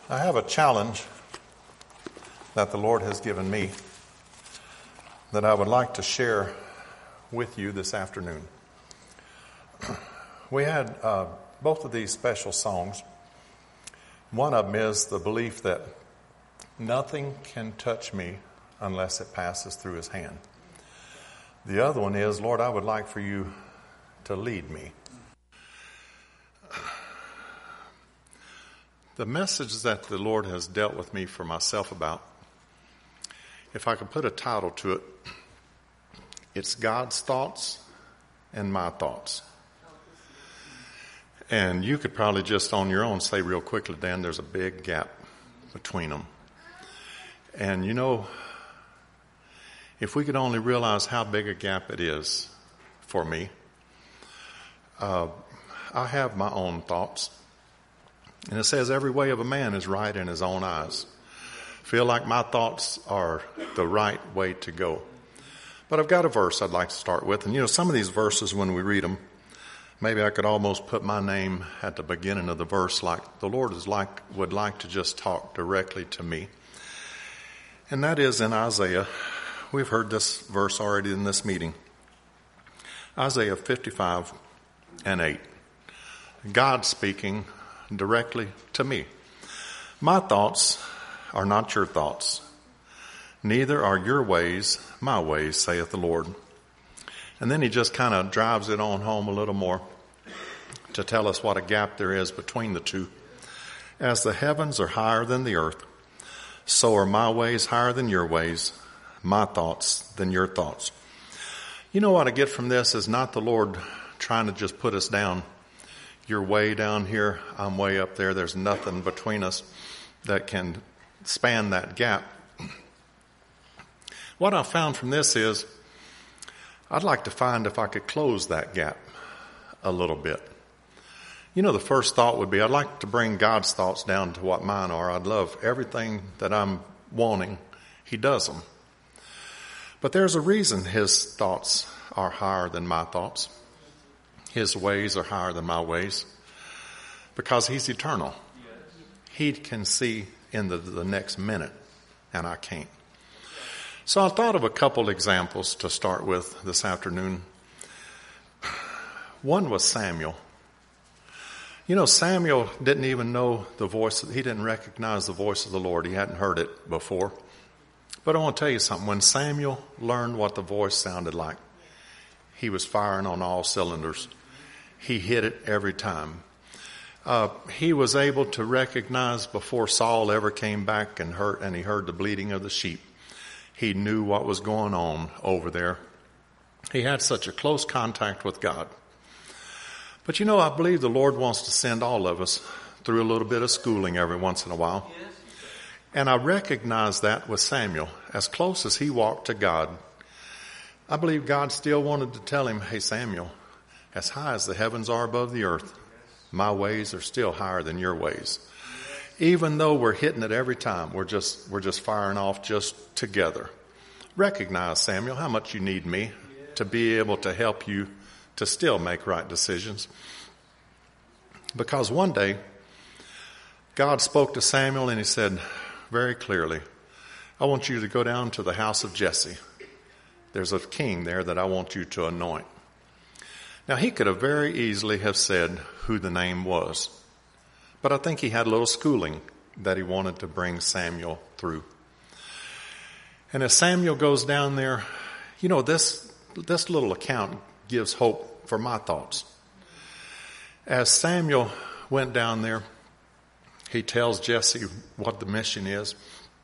I have a challenge that the Lord has given me that I would like to share with you this afternoon. We had both of these special songs. One of them is the belief that nothing can touch me unless it passes through His hand. The other one is, Lord, I would like for you to lead me. The message that the Lord has dealt with me for myself about, if I could put a title to it, it's God's thoughts and my thoughts. And you could probably just on your own say real quickly, Dan, there's a big gap between them. And you know, if we could only realize how big a gap it is for me, I have my own thoughts. And it says every way of a man is right in his own eyes. Feel like my thoughts are the right way to go. But I've got a verse I'd like to start with. And you know, some of these verses when we read them, maybe I could almost put my name at the beginning of the verse, like the Lord would like to just talk directly to me. And that is in Isaiah. We've heard this verse already in this meeting. Isaiah 55:8. God speaking directly to me. My thoughts are not your thoughts, neither are your ways my ways, saith the Lord. And then he just kind of drives it on home a little more to tell us what a gap there is between the two. As the heavens are higher than the earth, so are my ways higher than your ways, my thoughts than your thoughts. You know what I get from this is not the Lord trying to just put us down. You're way down here, I'm way up there. There's nothing between us that can span that gap. What I found from this is I'd like to find if I could close that gap a little bit. You know, the first thought would be I'd like to bring God's thoughts down to what mine are. I'd love everything that I'm wanting, He does them. But there's a reason His thoughts are higher than my thoughts. His ways are higher than my ways because He's eternal. He can see in the next minute, and I can't. So I thought of a couple examples to start with this afternoon. One was Samuel. You know, Samuel didn't even know the voice. He didn't recognize the voice of the Lord. He hadn't heard it before. But I want to tell you something. When Samuel learned what the voice sounded like, he was firing on all cylinders. He hit it every time. He was able to recognize before Saul ever came back and he heard the bleating of the sheep. He knew what was going on over there. He had such a close contact with God. But you know, I believe the Lord wants to send all of us through a little bit of schooling every once in a while. And I recognize that with Samuel. As close as he walked to God, I believe God still wanted to tell him, hey, Samuel, as high as the heavens are above the earth, my ways are still higher than your ways. Even though we're hitting it every time, we're just firing off just together. Recognize, Samuel, how much you need me to be able to help you to still make right decisions. Because one day, God spoke to Samuel and He said very clearly, I want you to go down to the house of Jesse. There's a king there that I want you to anoint. Now, He could have very easily have said who the name was. But I think He had a little schooling that He wanted to bring Samuel through. And as Samuel goes down there, you know, this little account gives hope for my thoughts. As Samuel went down there, he tells Jesse what the mission is.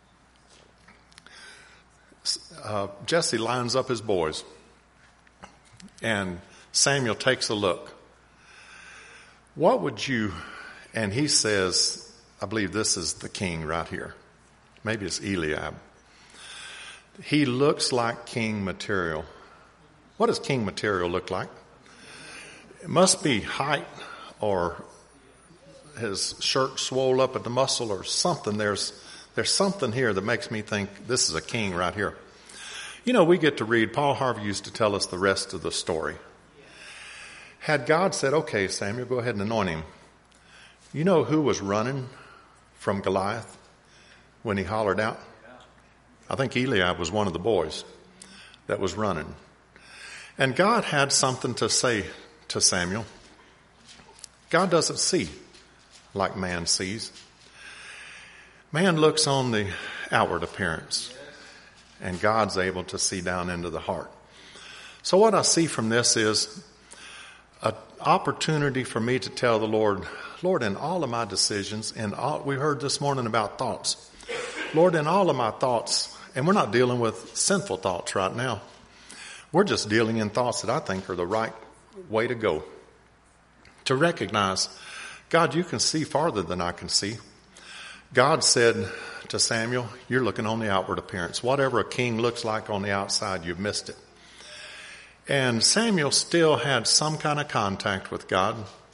Jesse lines up his boys, and Samuel takes a look. What would you, and he says, I believe this is the king right here. Maybe it's Eliab. He looks like king material. What does king material look like? It must be height, or his shirt swole up at the muscle or something. There's something here that makes me think this is a king right here. You know, we get to read, Paul Harvey used to tell us the rest of the story. Had God said, okay, Samuel, go ahead and anoint him, you know who was running from Goliath when he hollered out? I think Eliab was one of the boys that was running. And God had something to say to Samuel. God doesn't see like man sees. Man looks on the outward appearance, and God's able to see down into the heart. So what I see from this is an opportunity for me to tell the Lord, Lord, in all of my decisions, we heard this morning about thoughts. Lord, in all of my thoughts, and we're not dealing with sinful thoughts right now. We're just dealing in thoughts that I think are the right way to go. To recognize, God, you can see farther than I can see. God said to Samuel, you're looking on the outward appearance. Whatever a king looks like on the outside, you've missed it. And Samuel still had some kind of contact with God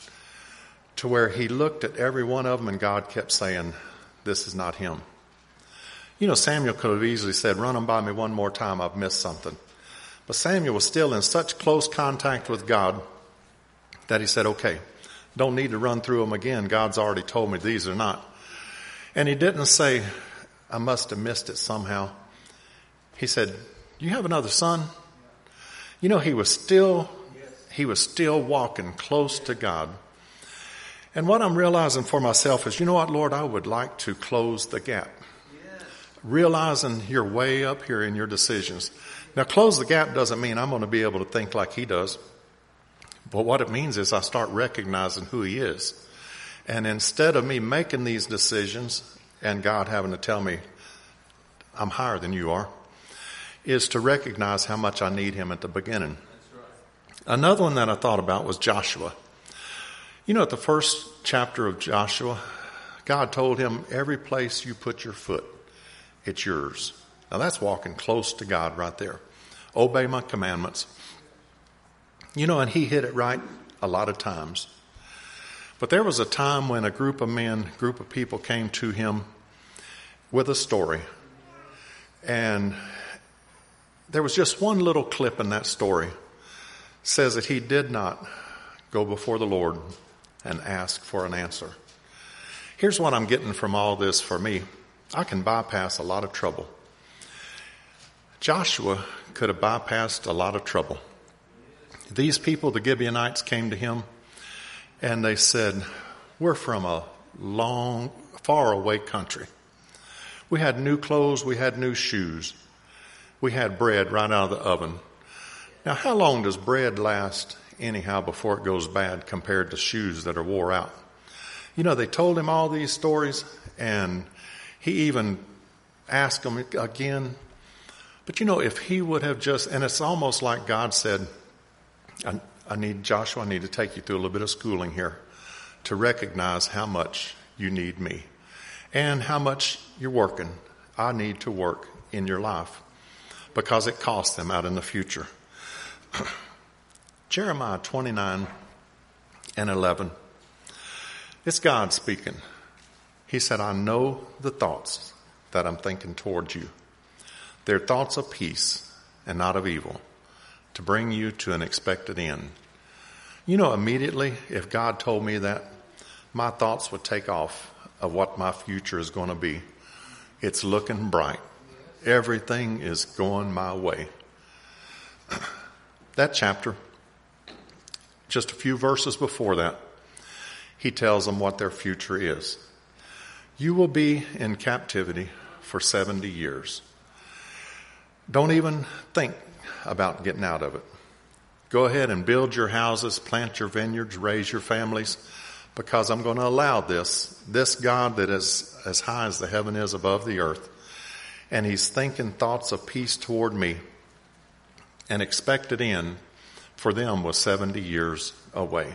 to where he looked at every one of them and God kept saying, this is not him. You know, Samuel could have easily said, run them by me one more time, I've missed something. But Samuel was still in such close contact with God that he said, okay, don't need to run through them again. God's already told me these are not. And he didn't say, I must have missed it somehow. He said, you have another son? You know, he was still walking close to God. And what I'm realizing for myself is, you know what, Lord, I would like to close the gap. Realizing you're way up here in your decisions. Now, close the gap doesn't mean I'm going to be able to think like he does. But what it means is I start recognizing who he is. And instead of me making these decisions and God having to tell me I'm higher than you are, is to recognize how much I need him at the beginning. That's right. Another one that I thought about was Joshua. You know, at the first chapter of Joshua, God told him, every place you put your foot, it's yours. Now that's walking close to God right there. Obey my commandments. You know, and he hit it right a lot of times. But there was a time when a group of people came to him with a story. And there was just one little clip in that story. Says that he did not go before the Lord and ask for an answer. Here's what I'm getting from all this for me. I can bypass a lot of trouble. Joshua could have bypassed a lot of trouble. These people, the Gibeonites, came to him and they said, we're from a long, far away country. We had new clothes, we had new shoes. We had bread right out of the oven. Now, how long does bread last anyhow before it goes bad compared to shoes that are wore out? You know, they told him all these stories, and he even asked them again. But you know, if he would have just, and it's almost like God said, I need to take you through a little bit of schooling here to recognize how much you need me and how much you're working. I need to work in your life because it costs them out in the future. Jeremiah 29:11. It's God speaking. He said, I know the thoughts that I'm thinking towards you. They're thoughts of peace and not of evil, to bring you to an expected end. You know, immediately, if God told me that, my thoughts would take off of what my future is going to be. It's looking bright. Everything is going my way. That chapter, just a few verses before that, he tells them what their future is. You will be in captivity for 70 years. Don't even think about getting out of it. Go ahead and build your houses, plant your vineyards, raise your families, because I'm going to allow this God that is as high as the heaven is above the earth, and he's thinking thoughts of peace toward me, and expected end for them was 70 years away.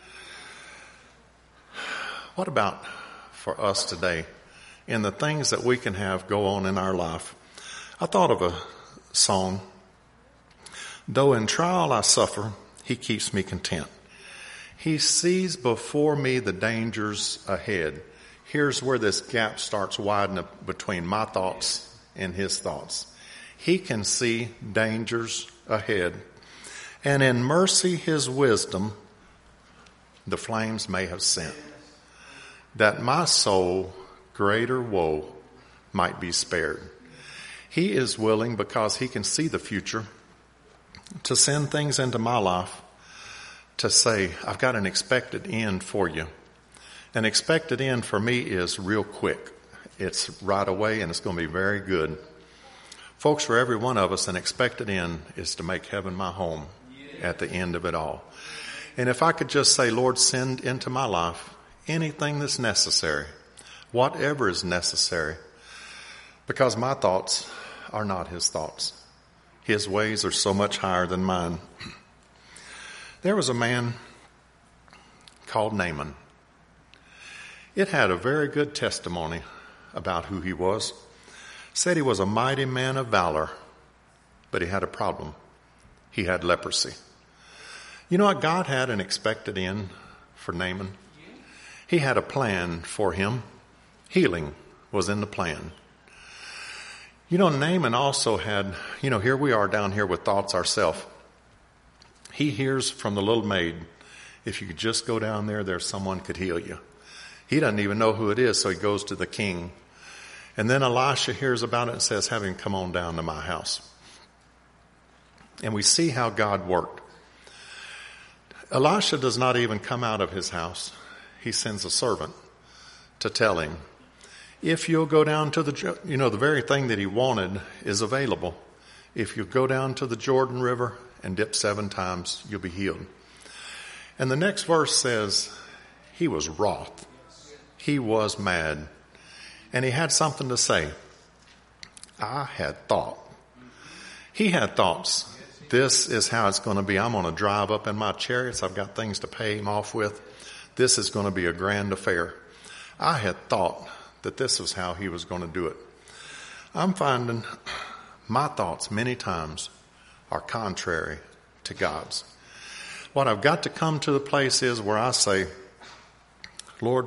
What about for us today in the things that we can have go on in our life? I thought of a song. Though in trial I suffer, he keeps me content. He sees before me the dangers ahead. Here's where this gap starts widening between my thoughts and his thoughts. He can see dangers ahead. And in mercy, his wisdom, the flames may have sent, that my soul greater woe might be spared. He is willing, because he can see the future, to send things into my life to say, I've got an expected end for you. An expected end for me is real quick. It's right away, and it's going to be very good. Folks, for every one of us, an expected end is to make heaven my home at the end of it all. And if I could just say, Lord, send into my life anything that's necessary, whatever is necessary, because my thoughts are not his thoughts. His ways are so much higher than mine. There was a man called Naaman. It had a very good testimony about who he was. Said he was a mighty man of valor, but he had a problem. He had leprosy. You know what? God had an expected end for Naaman. He had a plan for him. Healing was in the plan. You know, Naaman also had, here we are down here with thoughts ourselves. He hears from the little maid, if you could just go down there someone could heal you. He doesn't even know who it is, so he goes to the king. And then Elisha hears about it and says, have him come on down to my house. And we see how God worked. Elisha does not even come out of his house. He sends a servant to tell him, if you'll go down to the very thing that he wanted is available. If you go down to the Jordan River and dip 7 times, you'll be healed. And the next verse says, he was wroth. He was mad. And he had something to say. I had thought. He had thoughts. This is how it's going to be. I'm going to drive up in my chariots. I've got things to pay him off with. This is going to be a grand affair. I had thought that this was how he was going to do it. I'm finding my thoughts many times are contrary to God's. What I've got to come to the place is where I say, Lord,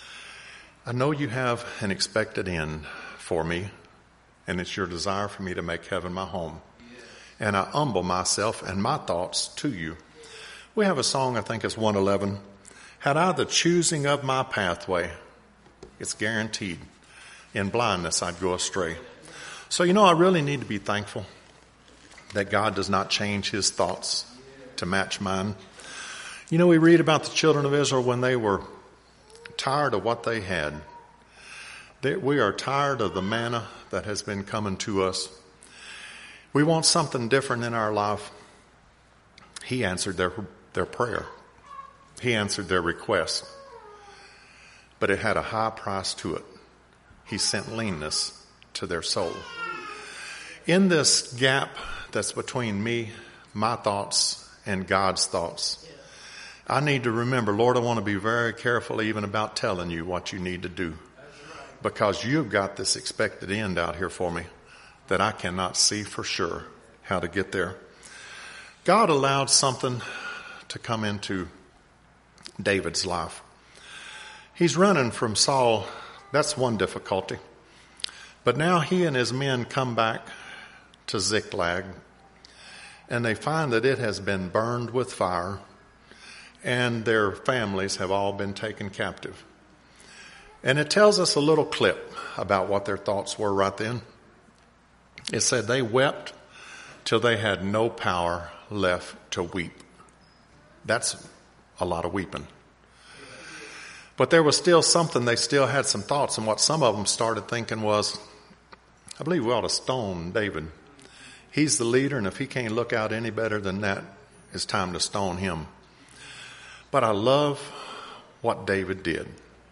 I know you have an expected end for me, and it's your desire for me to make heaven my home. And I humble myself and my thoughts to you. We have a song, I think it's 111. Had I the choosing of my pathway, it's guaranteed. In blindness, I'd go astray. So, I really need to be thankful that God does not change his thoughts to match mine. We read about the children of Israel when they were tired of what they had. We are tired of the manna that has been coming to us. We want something different in our life. He answered their prayer. He answered their request. But it had a high price to it. He sent leanness to their soul. In this gap that's between me, my thoughts, and God's thoughts, I need to remember, Lord, I want to be very careful even about telling you what you need to do. Because you've got this expected end out here for me that I cannot see for sure how to get there. God allowed something to come into David's life. He's running from Saul. That's one difficulty. But now he and his men come back to Ziklag, and they find that it has been burned with fire, and their families have all been taken captive. And it tells us a little clip about what their thoughts were right then. It said they wept till they had no power left to weep. That's a lot of weeping. But there was still something, they still had some thoughts, and what some of them started thinking was, I believe we ought to stone David. He's the leader, and if he can't look out any better than that, it's time to stone him. But I love what David did.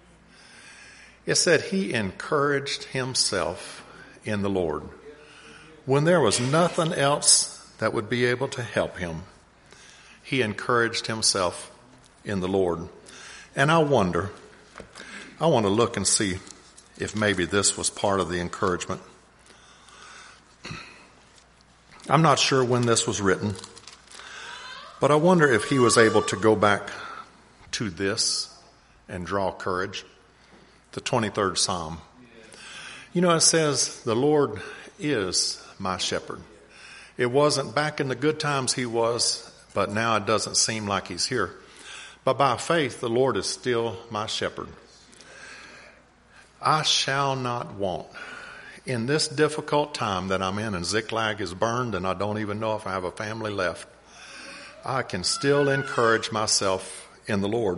It said he encouraged himself in the Lord. When there was nothing else that would be able to help him, he encouraged himself in the Lord. And I want to look and see if maybe this was part of the encouragement. I'm not sure when this was written, but I wonder if he was able to go back to this and draw courage. The 23rd Psalm. It says, the Lord is my shepherd. It wasn't back in the good times he was, but now it doesn't seem like he's here. But by faith, the Lord is still my shepherd. I shall not want. In this difficult time that I'm in and Ziklag is burned and I don't even know if I have a family left, I can still encourage myself in the Lord.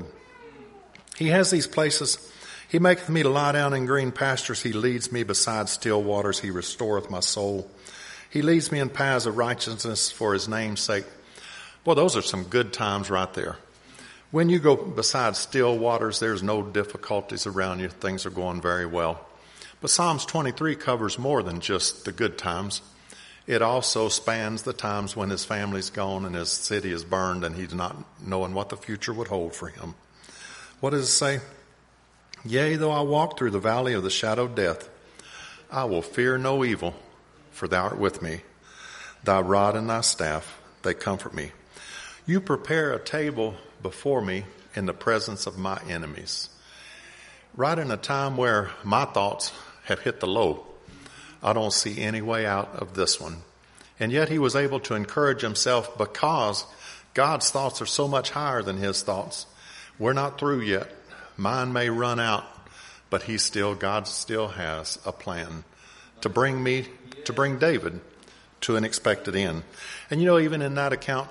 He has these places. He maketh me to lie down in green pastures. He leads me beside still waters. He restoreth my soul. He leads me in paths of righteousness for his name's sake. Boy, those are some good times right there. When you go beside still waters, there's no difficulties around you. Things are going very well. But Psalms 23 covers more than just the good times. It also spans the times when his family's gone and his city is burned and he's not knowing what the future would hold for him. What does it say? Yea, though I walk through the valley of the shadow of death, I will fear no evil, for thou art with me. Thy rod and thy staff, they comfort me. You prepare a table before me in the presence of my enemies. Right in a time where my thoughts have hit the low, I don't see any way out of this one. And yet he was able to encourage himself because God's thoughts are so much higher than his thoughts. We're not through yet. Mine may run out, but God still has a plan to bring David to an expected end. And even in that account,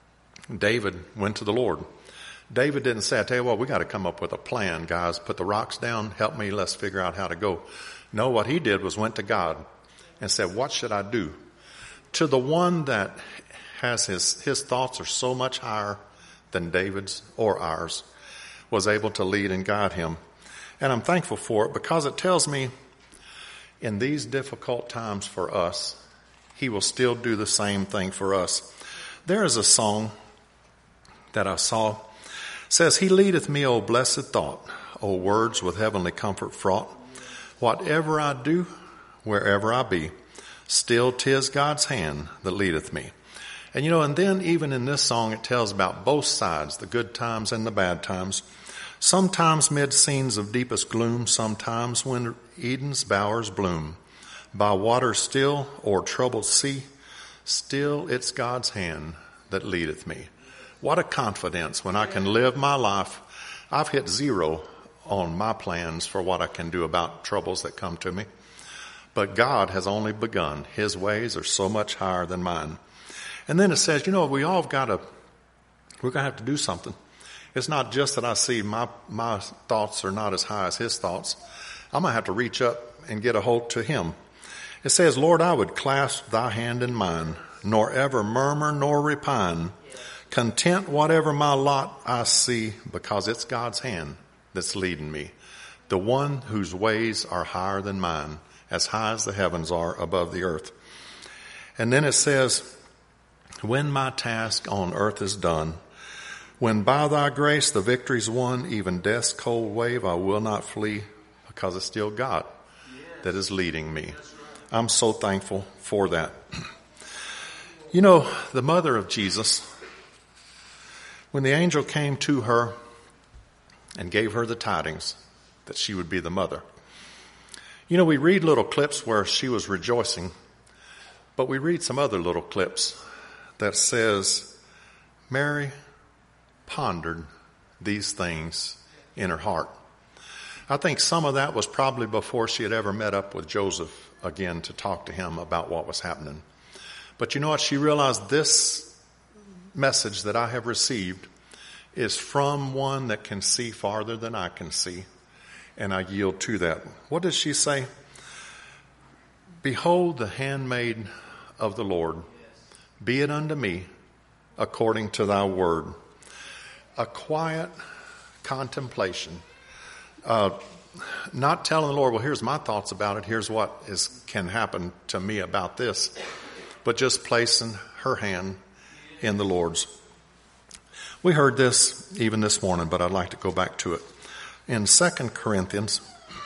David went to the Lord. David didn't say, I tell you what, we got to come up with a plan, guys. Put the rocks down, help me, let's figure out how to go. No, what he did was went to God and said, what should I do? To the one that has his thoughts are so much higher than David's or ours, was able to lead and guide him. And I'm thankful for it because it tells me in these difficult times for us, he will still do the same thing for us. There is a song that I saw. It says, He leadeth me, O blessed thought, O words with heavenly comfort fraught. Whatever I do, wherever I be, still 'tis God's hand that leadeth me. And then even in this song, it tells about both sides, the good times and the bad times. Sometimes mid scenes of deepest gloom, sometimes when Eden's bowers bloom. By water still or troubled sea, still it's God's hand that leadeth me. What a confidence when I can live my life. I've hit zero on my plans for what I can do about troubles that come to me. But God has only begun. His ways are so much higher than mine. And then it says, we're going to have to do something. It's not just that I see my thoughts are not as high as his thoughts. I'm going to have to reach up and get a hold to him. It says, Lord, I would clasp thy hand in mine, nor ever murmur nor repine. Content whatever my lot I see, because it's God's hand that's leading me. The one whose ways are higher than mine, as high as the heavens are above the earth. And then it says, when my task on earth is done, when by thy grace the victory's won, even death's cold wave I will not flee, because it's still God that is leading me. I'm so thankful for that. The mother of Jesus, when the angel came to her and gave her the tidings that she would be the mother, we read little clips where she was rejoicing, but we read some other little clips that says Mary pondered these things in her heart. I think some of that was probably before she had ever met up with Joseph again to talk to him about what was happening. But you know what? She realized this message that I have received is from one that can see farther than I can see, and I yield to that. What does she say? Behold the handmaid of the Lord. Be it unto me according to thy word. A quiet contemplation. Not telling the Lord, well, here's my thoughts about it. Here's what can happen to me about this. But just placing her hand in the Lord's. We heard this even this morning, but I'd like to go back to it. In 2 Corinthians,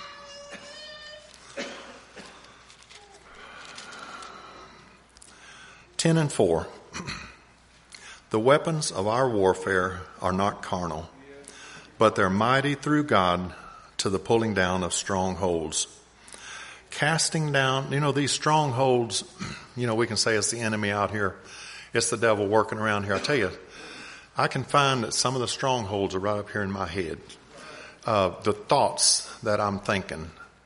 ten and 4, the weapons of our warfare are not carnal, but they're mighty through God to the pulling down of strongholds. Casting down, these strongholds, we can say it's the enemy out here. It's the devil working around here. I tell you, I can find that some of the strongholds are right up here in my head. The thoughts that I'm thinking,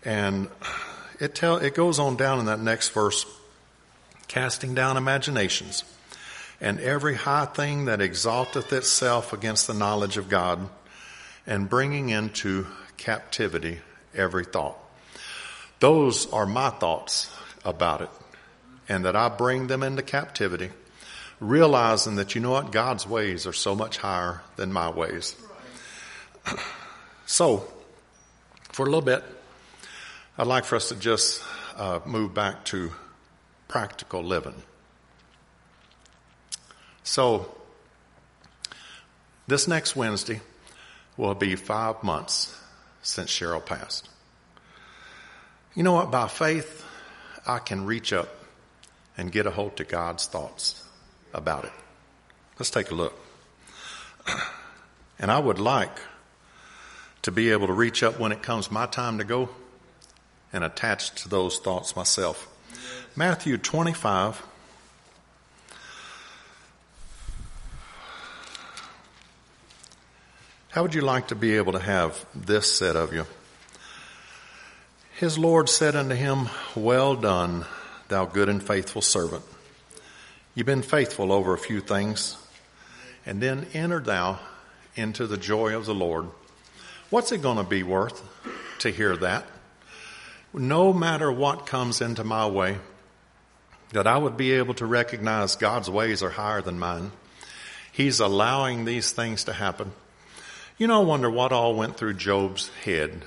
And it goes on down in that next verse, casting down imaginations and every high thing that exalteth itself against the knowledge of God, and bringing into captivity every thought. Those are my thoughts about it, and that I bring them into captivity, realizing that, you know what, God's ways are so much higher than my ways. So, for a little bit, I'd like for us to just move back to practical living. So, this next Wednesday will be 5 months since Cheryl passed. You know what? By faith, I can reach up and get a hold to God's thoughts about it. Let's take a look. And I would like to be able to reach up when it comes my time to go and attach to those thoughts myself. Matthew 25. How would you like to be able to have this said of you? His Lord said unto him, Well done, thou good and faithful servant. You've been faithful over a few things, and then enter thou into the joy of the Lord. What's it going to be worth to hear that? No matter what comes into my way, that I would be able to recognize God's ways are higher than mine. He's allowing these things to happen. You know, I wonder what all went through Job's head.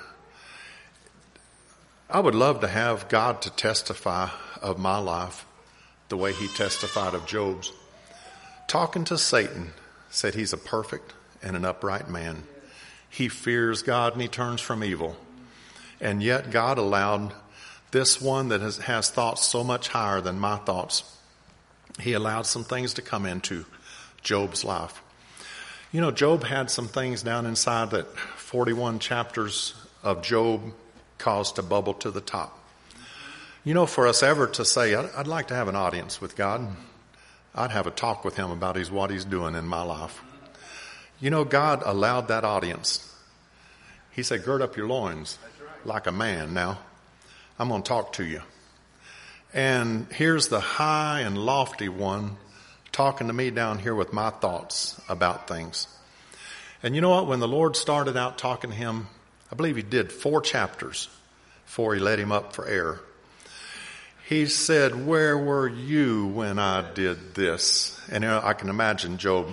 I would love to have God to testify of my life the way he testified of Job's. Talking to Satan, said he's a perfect and an upright man. He fears God and he turns from evil. And yet God allowed this one that has thoughts so much higher than my thoughts, he allowed some things to come into Job's life. You know, Job had some things down inside that 41 chapters of Job caused to bubble to the top. You know, for us ever to say, I'd like to have an audience with God, I'd have a talk with him about what he's doing in my life. You know, God allowed that audience. He said, gird up your loins like a man. Now, I'm going to talk to you. And here's the high and lofty one talking to me down here with my thoughts about things. And you know what? When the Lord started out talking to him, I believe he did 4 chapters before he let him up for air. He said, where were you when I did this? And you know, I can imagine Job,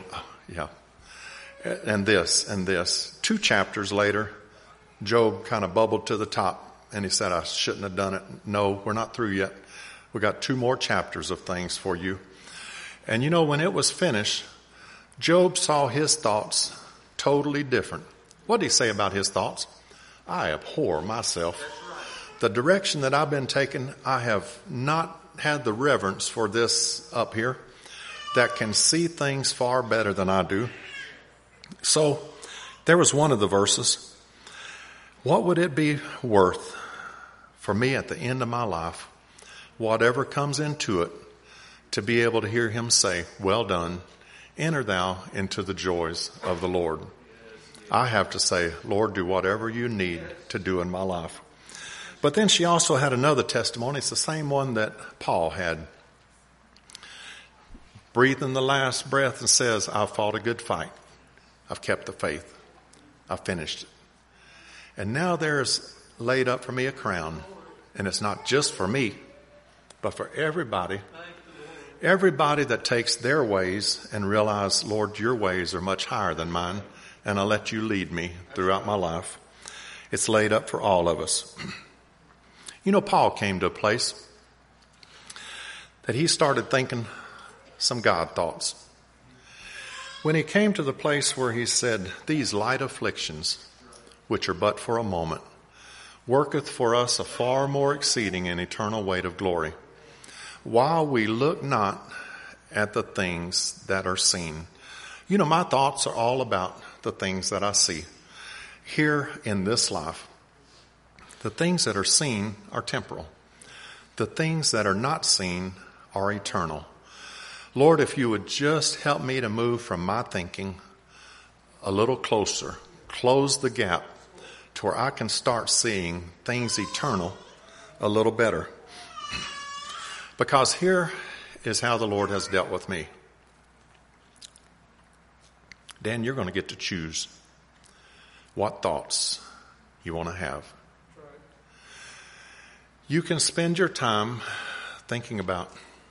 and this. 2 chapters later, Job kind of bubbled to the top and he said, I shouldn't have done it. No, we're not through yet. We got 2 more chapters of things for you. And you know, when it was finished, Job saw his thoughts totally different. What did he say about his thoughts? I abhor myself. The direction that I've been taking, I have not had the reverence for this up here that can see things far better than I do. So there was one of the verses. What would it be worth for me at the end of my life, whatever comes into it, to be able to hear him say, well done, enter thou into the joys of the Lord. I have to say, Lord, do whatever you need to do in my life. But then she also had another testimony. It's the same one that Paul had. Breathing the last breath and says, I've fought a good fight. I've kept the faith. I've finished it. And now there's laid up for me a crown. And it's not just for me, but for everybody. Everybody that takes their ways and realize, Lord, your ways are much higher than mine, and I'll let you lead me throughout my life. It's laid up for all of us. You know, Paul came to a place that he started thinking some God thoughts. When he came to the place where he said, these light afflictions, which are but for a moment, worketh for us a far more exceeding and eternal weight of glory, while we look not at the things that are seen. You know, my thoughts are all about the things that I see here in this life. The things that are seen are temporal. The things that are not seen are eternal. Lord, if you would just help me to move from my thinking a little closer, close the gap to where I can start seeing things eternal a little better. Because here is how the Lord has dealt with me. Dan, you're going to get to choose what thoughts you want to have. You can spend your time thinking about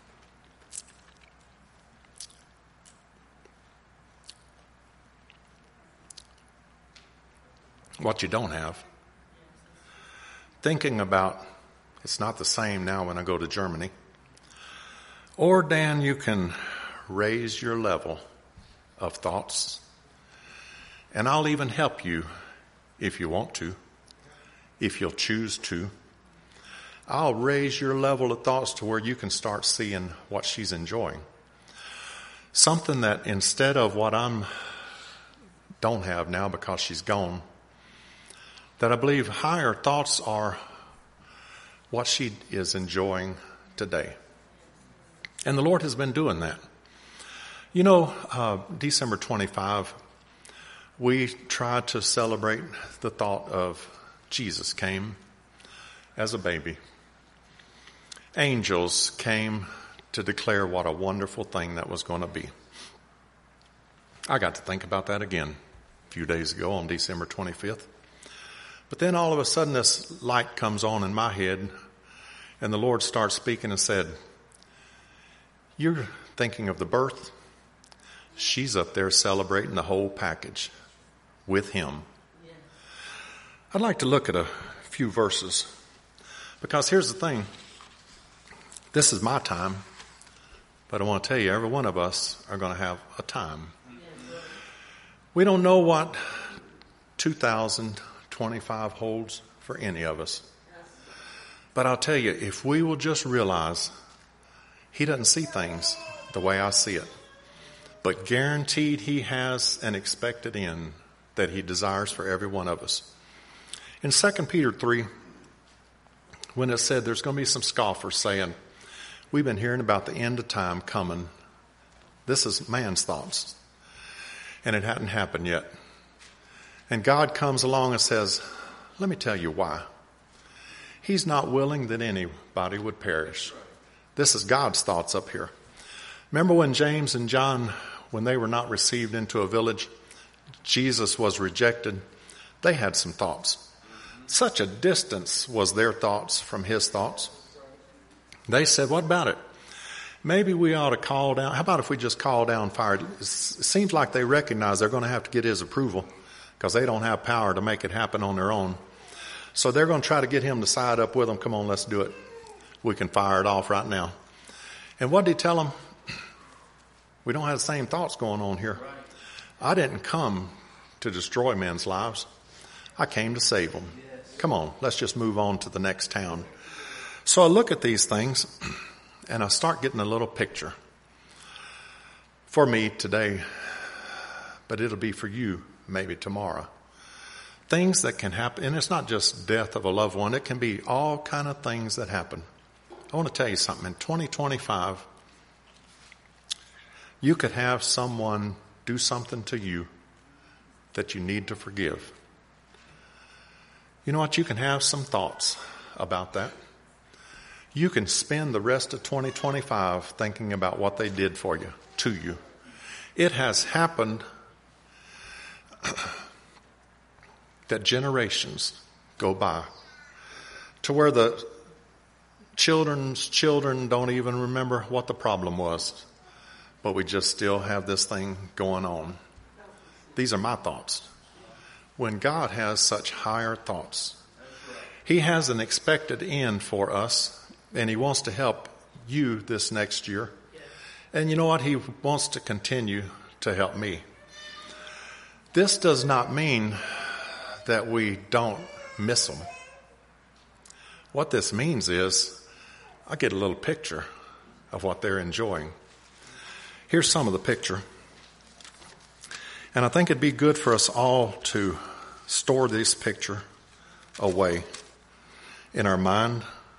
what you don't have. Thinking about it's not the same now when I go to Germany. Or, Dan, you can raise your level of thoughts. And I'll even help you if you want to, if you'll choose to. I'll raise your level of thoughts to where you can start seeing what she's enjoying. Something that instead of what don't have now because she's gone, that I believe higher thoughts are what she is enjoying today. And the Lord has been doing that. You know, December 25, we tried to celebrate the thought of Jesus came as a baby. Angels came to declare what a wonderful thing that was going to be. I got to think about that again a few days ago on December 25th. But then all of a sudden this light comes on in my head and the Lord starts speaking and said, you're thinking of the birth. She's up there celebrating the whole package with him. Yeah. I'd like to look at a few verses because here's the thing. This is my time, but I want to tell you, every one of us are going to have a time. We don't know what 2025 holds for any of us. But I'll tell you, if we will just realize he doesn't see things the way I see it, but guaranteed he has an expected end that he desires for every one of us. In 2 Peter 3, when it said there's going to be some scoffers saying, we've been hearing about the end of time coming. This is man's thoughts. And it hadn't happened yet. And God comes along and says, let me tell you why. He's not willing that anybody would perish. This is God's thoughts up here. Remember when James and John, when they were not received into a village, Jesus was rejected. They had some thoughts. Such a distance was their thoughts from his thoughts. They said, what about it? Maybe we ought to call down. How about if we just call down fire? It seems like they recognize they're going to have to get his approval because they don't have power to make it happen on their own. So they're going to try to get him to side up with them. Come on, let's do it. We can fire it off right now. And what did he tell them? We don't have the same thoughts going on here. I didn't come to destroy men's lives. I came to save them. Come on, let's just move on to the next town. So I look at these things and I start getting a little picture for me today, but it'll be for you maybe tomorrow. Things that can happen, and it's not just death of a loved one. It can be all kind of things that happen. I want to tell you something. In 2025, you could have someone do something to you that you need to forgive. You know what? You can have some thoughts about that. You can spend the rest of 2025 thinking about what they did for you, to you. It has happened that generations go by to where the children's children don't even remember what the problem was, but we just still have this thing going on. These are my thoughts. When God has such higher thoughts, he has an expected end for us, and he wants to help you this next year. And you know what? He wants to continue to help me. This does not mean that we don't miss them. What this means is I get a little picture of what they're enjoying. Here's some of the picture. And I think it'd be good for us all to store this picture away in our mind.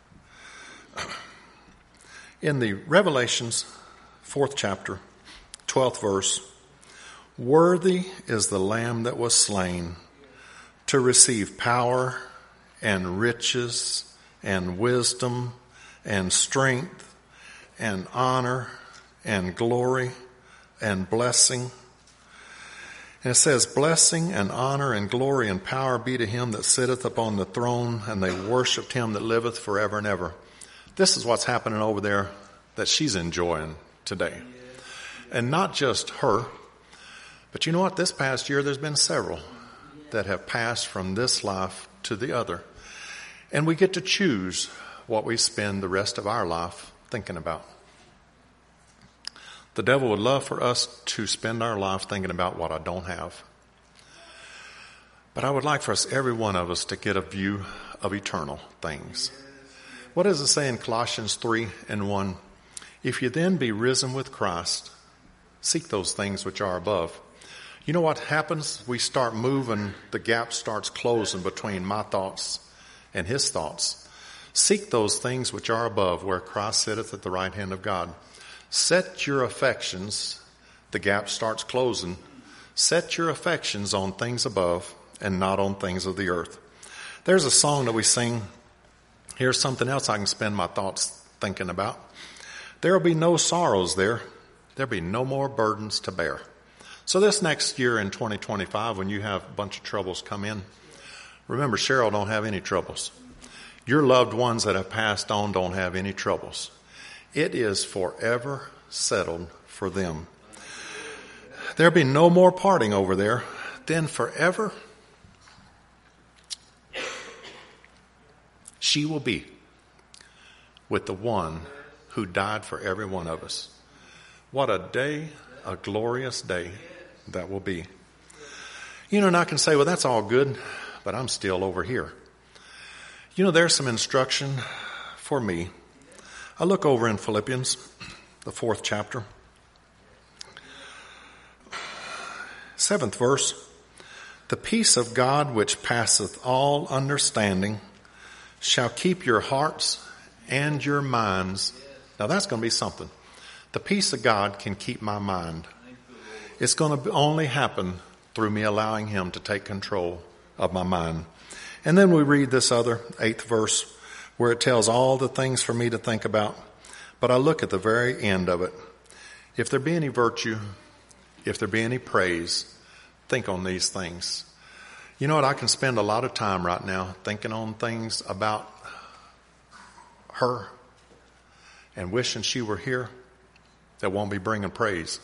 In the Revelations 4th chapter, 12th verse, worthy is the Lamb that was slain to to receive power and riches and wisdom and strength and honor and glory and blessing. And it says, blessing and honor and glory and power be to him that sitteth upon the throne, and they worshipped him that liveth forever and ever. This is what's happening over there that she's enjoying today. And not just her, but you know what? This past year there's been several that have passed from this life to the other. And we get to choose what we spend the rest of our life thinking about. The devil would love for us to spend our life thinking about what I don't have. But I would like for us, every one of us, to get a view of eternal things. What does it say in Colossians 3:1? If you then be risen with Christ, seek those things which are above. You know what happens? We start moving, the gap starts closing between my thoughts and his thoughts. Seek those things which are above, where Christ sitteth at the right hand of God. Set your affections, the gap starts closing, set your affections on things above and not on things of the earth. There's a song that we sing. Here's something else I can spend my thoughts thinking about. There will be no sorrows there. There'll be no more burdens to bear. So this next year in 2025, when you have a bunch of troubles come in, remember, Cheryl don't have any troubles. Your loved ones that have passed on don't have any troubles. It is forever settled for them. There'll be no more parting over there. Then forever, she will be with the one who died for every one of us. What a day, a glorious day that will be. You know, and I can say, well, that's all good, but I'm still over here. You know, there's some instruction for me. I look over in Philippians, the 4th chapter, 7th verse. The peace of God which passeth all understanding shall keep your hearts and your minds. Now that's going to be something. The peace of God can keep my mind. It's going to only happen through me allowing him to take control of my mind. And then we read this other 8th verse where it tells all the things for me to think about. But I look at the very end of it. If there be any virtue, if there be any praise, think on these things. You know what? I can spend a lot of time right now thinking on things about her and wishing she were here that won't be bringing praise.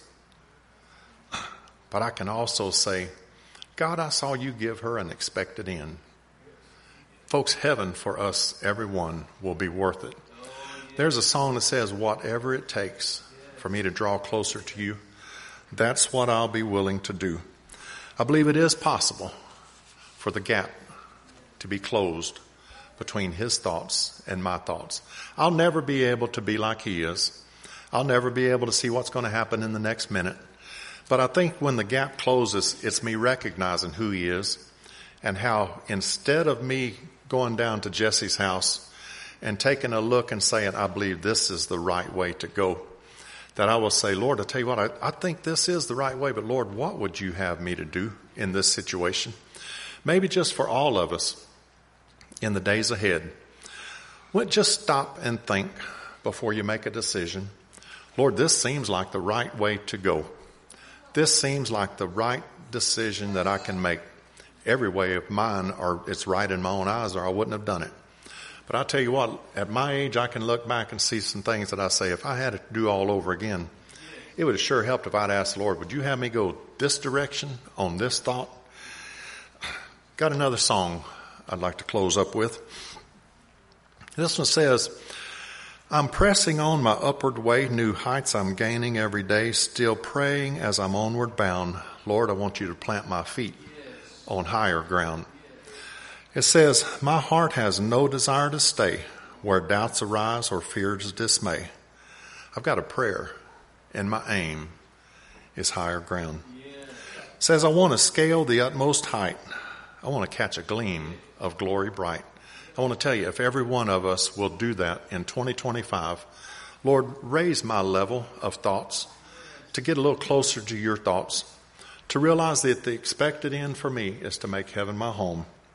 But I can also say, God, I saw you give her an expected end. Folks, heaven for us, everyone, will be worth it. There's a song that says, whatever it takes for me to draw closer to you, that's what I'll be willing to do. I believe it is possible for the gap to be closed between his thoughts and my thoughts. I'll never be able to be like he is. I'll never be able to see what's going to happen in the next minute. But I think when the gap closes, it's me recognizing who he is and how instead of me going down to Jesse's house and taking a look and saying, I believe this is the right way to go, that I will say, Lord, I tell you what, I think this is the right way, but Lord, what would you have me to do in this situation? Maybe just for all of us in the days ahead. Just stop and think before you make a decision. Lord, this seems like the right way to go. This seems like the right decision that I can make. Every way of mine, or it's right in my own eyes, or I wouldn't have done it. But I tell you what, at my age, I can look back and see some things that I say, if I had to do all over again, it would have sure helped if I'd asked the Lord, would you have me go this direction on this thought? Got another song I'd like to close up with. This one says, I'm pressing on my upward way, new heights I'm gaining every day, still praying as I'm onward bound. Lord, I want you to plant my feet on higher ground. It says, my heart has no desire to stay where doubts arise or fears dismay. I've got a prayer, and my aim is higher ground. It says, I want to scale the utmost height. I want to catch a gleam of glory bright. I want to tell you, if every one of us will do that in 2025, Lord, raise my level of thoughts to get a little closer to your thoughts, to realize that the expected end for me is to make heaven my home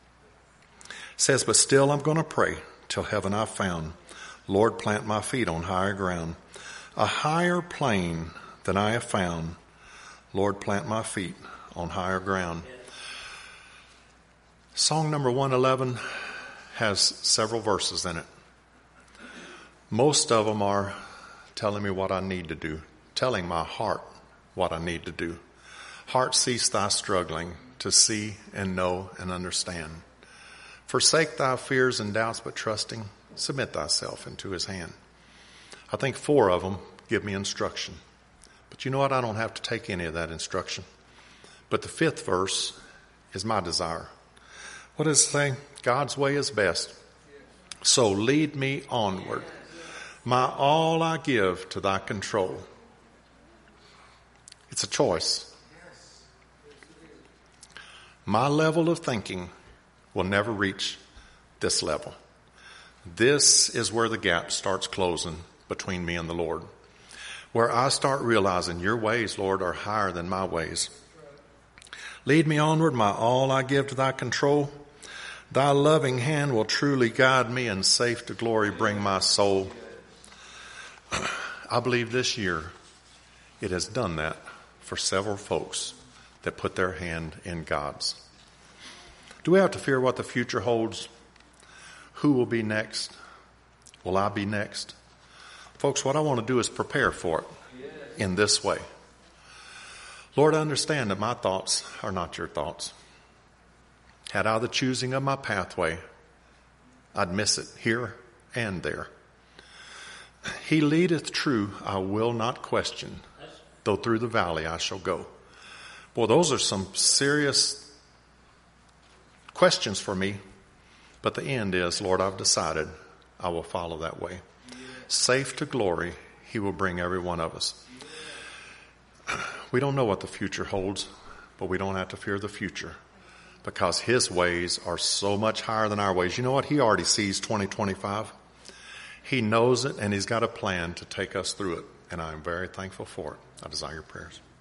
says, but still I'm going to pray till heaven I've found. Lord, plant my feet on higher ground. A higher plane than I have found. Lord, plant my feet on higher ground. Song number 111 has several verses in it. Most of them are telling me what I need to do, telling my heart what I need to do. Heart, cease thy struggling to see and know and understand. Forsake thy fears and doubts, but trusting, submit thyself into his hand. I think 4 of them give me instruction. But you know what? I don't have to take any of that instruction. But the 5th verse is my desire. What does it say? God's way is best. So lead me onward. My all I give to thy control. It's a choice. My level of thinking will never reach this level. This is where the gap starts closing between me and the Lord. Where I start realizing your ways, Lord, are higher than my ways. Lead me onward, my all I give to thy control. Thy loving hand will truly guide me and safe to glory bring my soul. I believe this year it has done that for several folks that put their hand in God's. Do we have to fear what the future holds? Who will be next? Will I be next? Folks, what I want to do is prepare for it in this way. Lord, I understand that my thoughts are not your thoughts. Had I the choosing of my pathway, I'd miss it here and there. He leadeth true, I will not question, though through the valley I shall go. Boy, those are some serious questions for me. But the end is, Lord, I've decided I will follow that way. Safe to glory, he will bring every one of us. We don't know what the future holds, but we don't have to fear the future because his ways are so much higher than our ways. You know what? He already sees 2025. He knows it, and he's got a plan to take us through it, and I'm very thankful for it. I desire your prayers.